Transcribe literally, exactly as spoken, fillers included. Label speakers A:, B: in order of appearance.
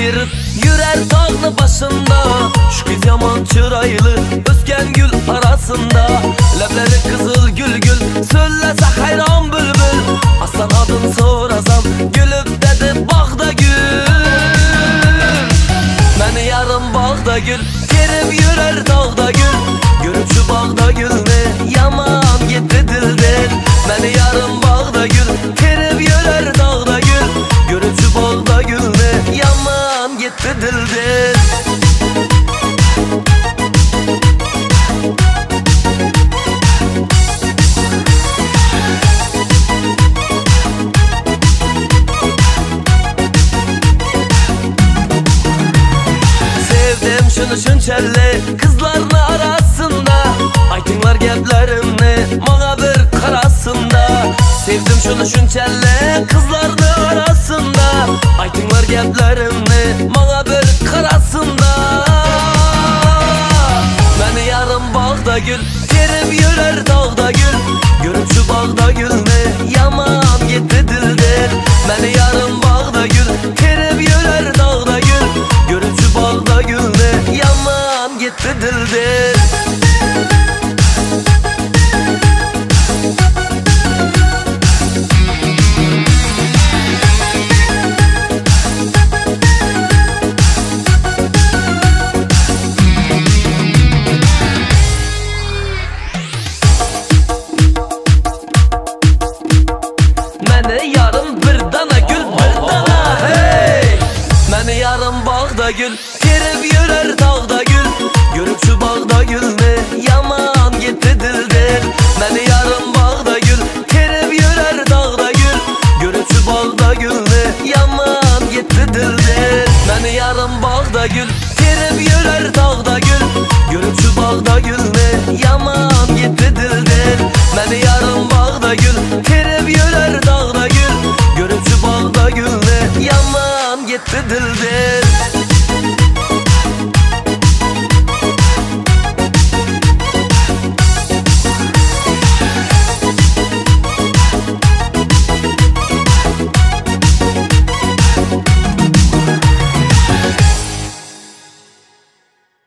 A: terib yurar tog'ni boshında. Shu qiz yomon chiroyli o'sgan gul arasında. Lablari qizil gul-gul so'llasa hayron bulbul. Aslan adın so'rasam gülüp dedi bog'da gül. Meni yarım bog'da gül terib yurar tog'da gül. Görüp şu bog'da gülni yaman gitti dilden. Meni yarım bog'da gül terib yurar tog'da gül. Görüp şu bog'da gülni yaman gitti dilden. Şunu şunçalı kızlarını arasında. Aytinglar gaplarimni manga bir qarasında. Sevdim şunu şunçalı kızlarını arasında. Aytinglar gaplarimni manga bir qarasında. Meni yarım bog'da gül terib yurar tog'da gül. Görüp şu bog'da gülni yaman gitti dilden. Meni yarım bog'da gül terib yurar tog'da gül. Görüp şu bog'da gülni yaman gitti dilden. Meni yarım bir dana gül bir dana hey. Meni yarım bog'da gül terib yurar tog'da gül. Görüp şu bog'da gülni yaman gitti dilden. Meni yarım bog'da gül terib yurar tog'da gül. Görüp şu bog'da gülni yaman gitti dilden. Meni yarım bog'da gül